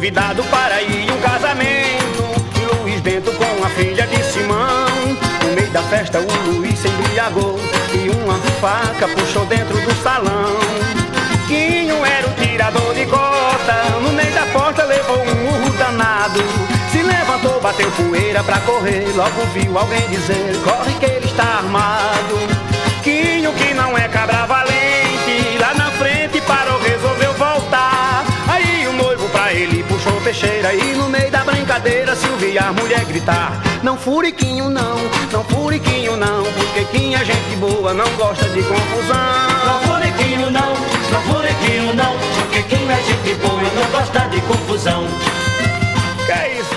convidado para ir um casamento. E Luiz Bento com a filha de Simão. No meio da festa o Luiz se embriagou e uma faca puxou dentro do salão. Quinho era o tirador de cota, no meio da porta levou um murro danado. Se levantou, bateu poeira pra correr, logo viu alguém dizer: corre que ele está armado. Quinho, que não é cabra valente, lá na frente parou, resolveu voltar. Aí o noivo pra ele puxou peixeira e no meio da brincadeira se ouvia a mulher gritar: não fure Quinho não, não fure Quinho não, porque Quinho é gente boa, não gosta de confusão. Não fure Quinho não, não fure Quinho não, porque Quinho é gente boa, não gosta de confusão. Que é isso?